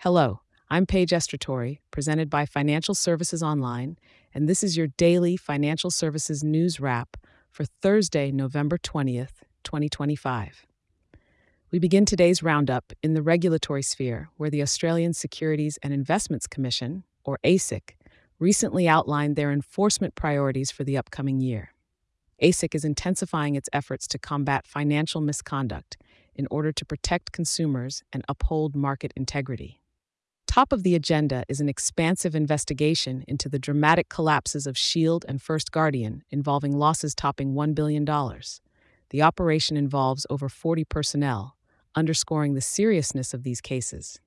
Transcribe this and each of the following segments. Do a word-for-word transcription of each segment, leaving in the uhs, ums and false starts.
Hello, I'm Paige Estratori, presented by Financial Services Online, and this is your daily financial services news wrap for Thursday, November twentieth, twenty twenty-five. We begin today's roundup in the regulatory sphere, where the Australian Securities and Investments Commission, or A S I C, recently outlined their enforcement priorities for the upcoming year. A S I C is intensifying its efforts to combat financial misconduct in order to protect consumers and uphold market integrity. Top of the agenda is an expansive investigation into the dramatic collapses of Shield and First Guardian, involving losses topping one billion dollars. The operation involves over forty personnel, underscoring the seriousness of these cases.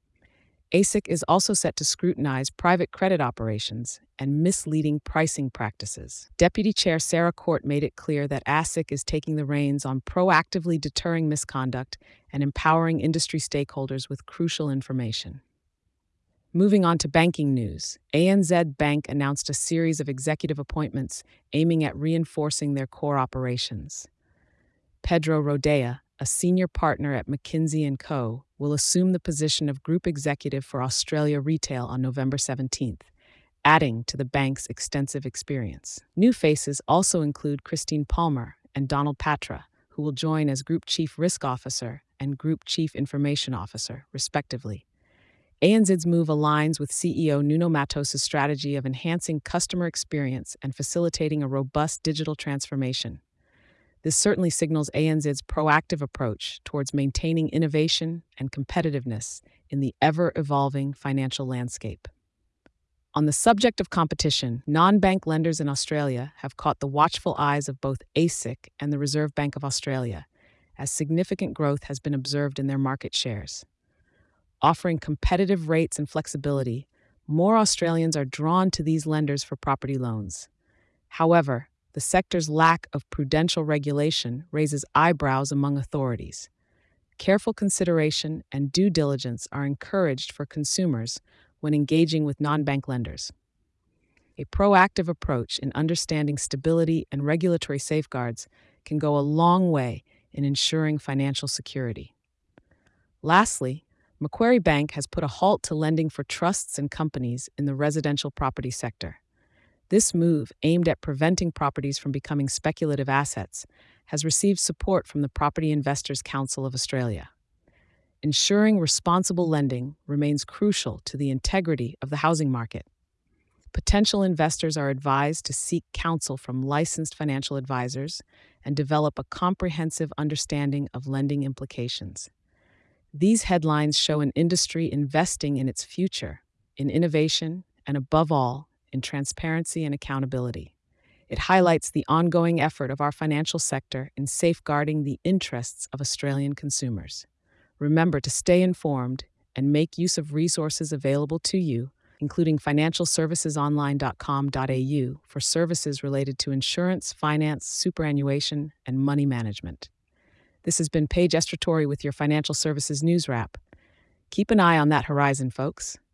A S I C is also set to scrutinize private credit operations and misleading pricing practices. Deputy Chair Sarah Court made it clear that A S I C is taking the reins on proactively deterring misconduct and empowering industry stakeholders with crucial information. Moving on to banking news, A N Z Bank announced a series of executive appointments aiming at reinforcing their core operations. Pedro Rodea, a senior partner at McKinsey and Co., will assume the position of Group Executive for Australia Retail on November seventeenth, adding to the bank's extensive experience. New faces also include Christine Palmer and Donald Patra, who will join as Group Chief Risk Officer and Group Chief Information Officer, respectively. A N Z's move aligns with C E O Nuno Matos' strategy of enhancing customer experience and facilitating a robust digital transformation. This certainly signals A N Z's proactive approach towards maintaining innovation and competitiveness in the ever-evolving financial landscape. On the subject of competition, non-bank lenders in Australia have caught the watchful eyes of both A S I C and the Reserve Bank of Australia, as significant growth has been observed in their market shares. Offering competitive rates and flexibility, more Australians are drawn to these lenders for property loans. However, the sector's lack of prudential regulation raises eyebrows among authorities. Careful consideration and due diligence are encouraged for consumers when engaging with non-bank lenders. A proactive approach in understanding stability and regulatory safeguards can go a long way in ensuring financial security. Lastly, Macquarie Bank has put a halt to lending for trusts and companies in the residential property sector. This move, aimed at preventing properties from becoming speculative assets, has received support from the Property Investors Council of Australia. Ensuring responsible lending remains crucial to the integrity of the housing market. Potential investors are advised to seek counsel from licensed financial advisors and develop a comprehensive understanding of lending implications. These headlines show an industry investing in its future, in innovation, and above all, in transparency and accountability. It highlights the ongoing effort of our financial sector in safeguarding the interests of Australian consumers. Remember to stay informed and make use of resources available to you, including financial services online dot com dot a u for services related to insurance, finance, superannuation, and money management. This has been Paige Estratori with your Financial Services News Wrap. Keep an eye on that horizon, folks.